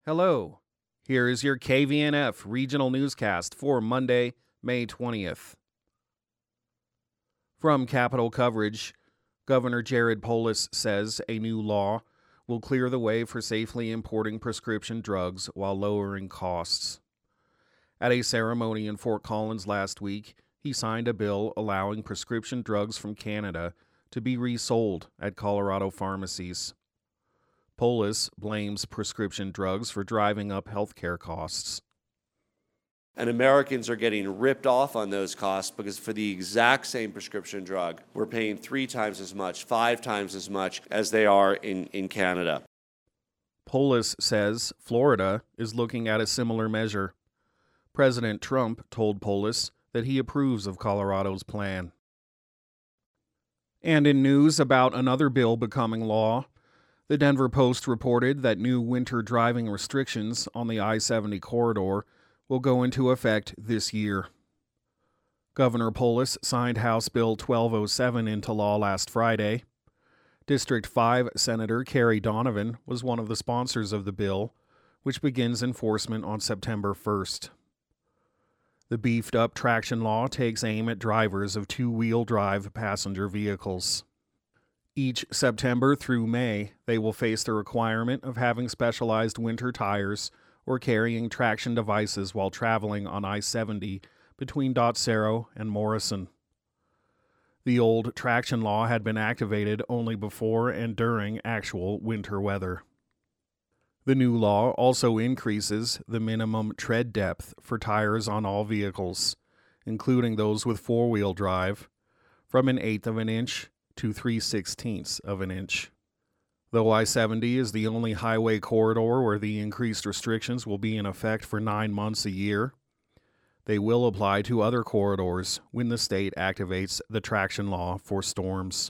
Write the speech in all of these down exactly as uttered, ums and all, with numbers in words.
Hello, here is your K V N F regional newscast for Monday, May twentieth. From Capitol Coverage, Governor Jared Polis says a new law will clear the way for safely importing prescription drugs while lowering costs. At a ceremony in Fort Collins last week, he signed a bill allowing prescription drugs from Canada to be resold at Colorado pharmacies. Polis blames prescription drugs for driving up healthcare costs. And Americans are getting ripped off on those costs because for the exact same prescription drug, we're paying three times as much, five times as much as they are in, in Canada. Polis says Florida is looking at a similar measure. President Trump told Polis that he approves of Colorado's plan. And in news about another bill becoming law, the Denver Post reported that new winter driving restrictions on the I seventy corridor will go into effect this year. Governor Polis signed House Bill twelve oh seven into law last Friday. District five Senator Carrie Donovan was one of the sponsors of the bill, which begins enforcement on September first. The beefed-up traction law takes aim at drivers of two-wheel drive passenger vehicles. Each September through May, they will face the requirement of having specialized winter tires or carrying traction devices while traveling on I seventy between Dotsero and Morrison. The old traction law had been activated only before and during actual winter weather. The new law also increases the minimum tread depth for tires on all vehicles, including those with four-wheel drive, from an eighth of an inch to three sixteenths of an inch. Though I seventy is the only highway corridor where the increased restrictions will be in effect for nine months a year, they will apply to other corridors when the state activates the traction law for storms.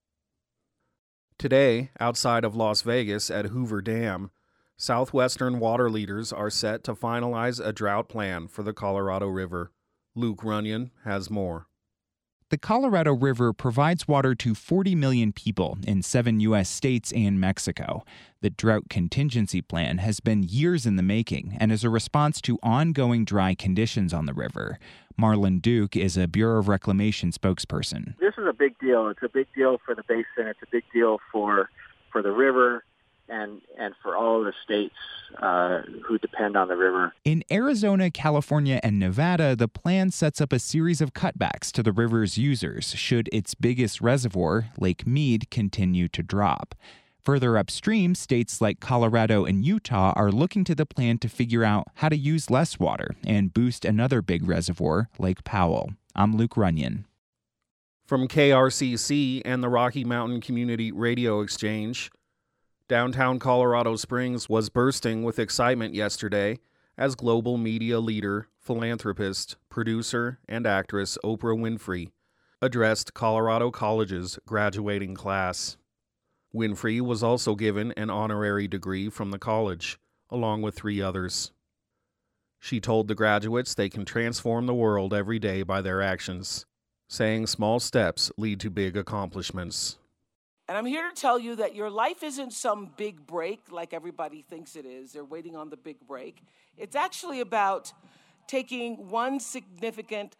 Today, outside of Las Vegas at Hoover Dam, Southwestern water leaders are set to finalize a drought plan for the Colorado River. Luke Runyon has more. The Colorado River provides water to forty million people in seven U S states and Mexico. The drought contingency plan has been years in the making and is a response to ongoing dry conditions on the river. Marlon Duke is a Bureau of Reclamation spokesperson. This is a big deal. It's a big deal for the basin. It's a big deal for for the river and and for all of the states uh, who depend on the river. In Arizona, California, and Nevada, the plan sets up a series of cutbacks to the river's users should its biggest reservoir, Lake Mead, continue to drop. Further upstream, states like Colorado and Utah are looking to the plan to figure out how to use less water and boost another big reservoir, Lake Powell. I'm Luke Runyon. From K R C C and the Rocky Mountain Community Radio Exchange, downtown Colorado Springs was bursting with excitement yesterday as global media leader, philanthropist, producer, and actress Oprah Winfrey addressed Colorado College's graduating class. Winfrey was also given an honorary degree from the college, along with three others. She told the graduates they can transform the world every day by their actions, saying small steps lead to big accomplishments. And I'm here to tell you that your life isn't some big break like everybody thinks it is. They're waiting on the big break. It's actually about taking one significant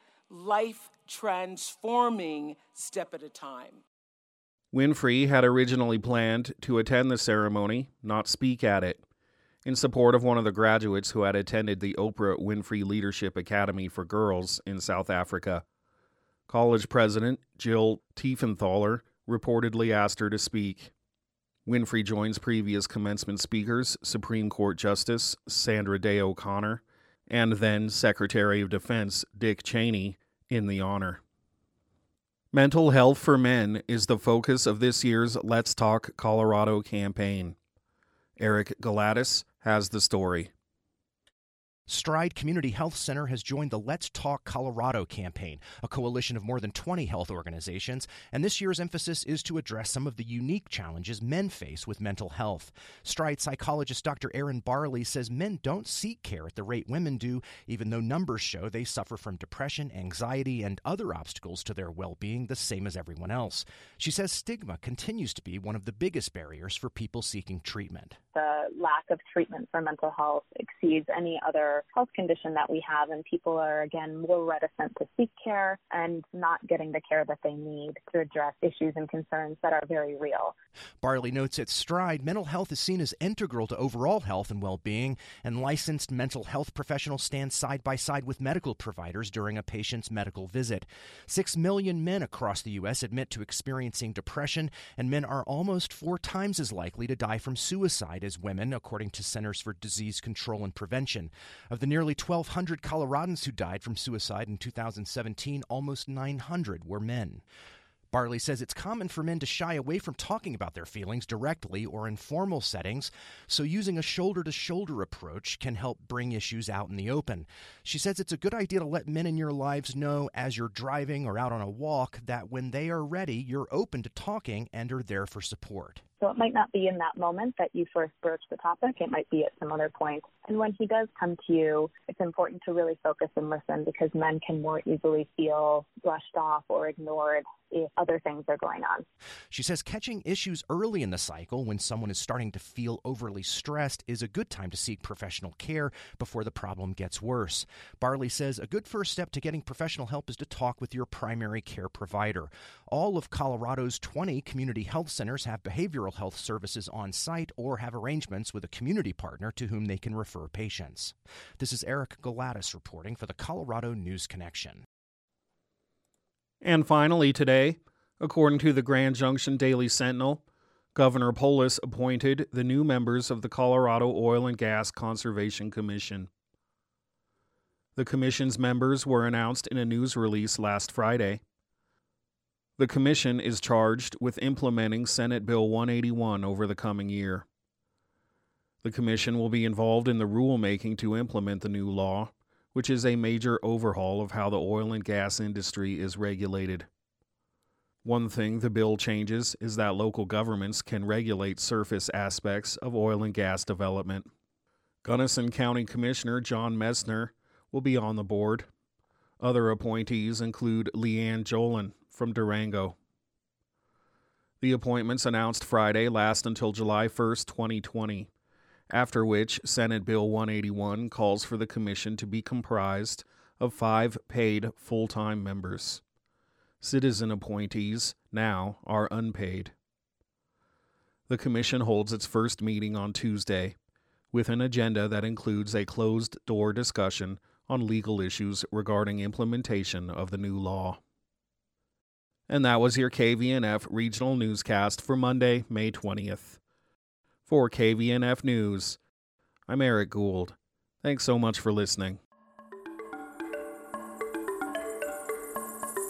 life-transforming step at a time. Winfrey had originally planned to attend the ceremony, not speak at it, in support of one of the graduates who had attended the Oprah Winfrey Leadership Academy for Girls in South Africa. College president Jill Tiefenthaler reportedly asked her to speak. Winfrey joins previous commencement speakers, Supreme Court Justice Sandra Day O'Connor, and then Secretary of Defense Dick Cheney, in the honor. Mental health for men is the focus of this year's Let's Talk Colorado campaign. Eric Galatis has the story. Stride Community Health Center has joined the Let's Talk Colorado campaign, a coalition of more than twenty health organizations, and this year's emphasis is to address some of the unique challenges men face with mental health. Stride psychologist Doctor Aaron Barley says men don't seek care at the rate women do, even though numbers show they suffer from depression, anxiety, and other obstacles to their well-being the same as everyone else. She says stigma continues to be one of the biggest barriers for people seeking treatment. The lack of treatment for mental health exceeds any other health condition that we have, and people are, again, more reticent to seek care and not getting the care that they need to address issues and concerns that are very real. Barley notes at Stride, mental health is seen as integral to overall health and well-being, and licensed mental health professionals stand side by side with medical providers during a patient's medical visit. Six million men across the U S admit to experiencing depression, and men are almost four times as likely to die from suicide as women, according to Centers for Disease Control and Prevention. Of the nearly twelve hundred Coloradans who died from suicide in two thousand seventeen, almost nine hundred were men. Barley says it's common for men to shy away from talking about their feelings directly or in formal settings, so using a shoulder-to-shoulder approach can help bring issues out in the open. She says it's a good idea to let men in your lives know as you're driving or out on a walk that when they are ready, you're open to talking and are there for support. So it might not be in that moment that you first broach the topic. It might be at some other point. And when he does come to you, it's important to really focus and listen, because men can more easily feel brushed off or ignored if other things are going on. She says catching issues early in the cycle, when someone is starting to feel overly stressed, is a good time to seek professional care before the problem gets worse. Barley says a good first step to getting professional help is to talk with your primary care provider. All of Colorado's twenty community health centers have behavioral health services on site or have arrangements with a community partner to whom they can refer patients. This is Eric Galatis reporting for the Colorado News Connection. And finally today, according to the Grand Junction Daily Sentinel, Governor Polis appointed the new members of the Colorado Oil and Gas Conservation Commission. The commission's members were announced in a news release last Friday. The commission is charged with implementing Senate Bill one eighty-one over the coming year. The commission will be involved in the rulemaking to implement the new law, which is a major overhaul of how the oil and gas industry is regulated. One thing the bill changes is that local governments can regulate surface aspects of oil and gas development. Gunnison County Commissioner John Messner will be on the board. Other appointees include Leanne Jolin from Durango. The appointments announced Friday last until July first, twenty twenty, after which Senate Bill one eighty-one calls for the commission to be comprised of five paid full-time members. Citizen appointees now are unpaid. The commission holds its first meeting on Tuesday, with an agenda that includes a closed-door discussion on legal issues regarding implementation of the new law. And that was your K V N F Regional Newscast for Monday, May twentieth. For K V N F News, I'm Eric Gould. Thanks so much for listening.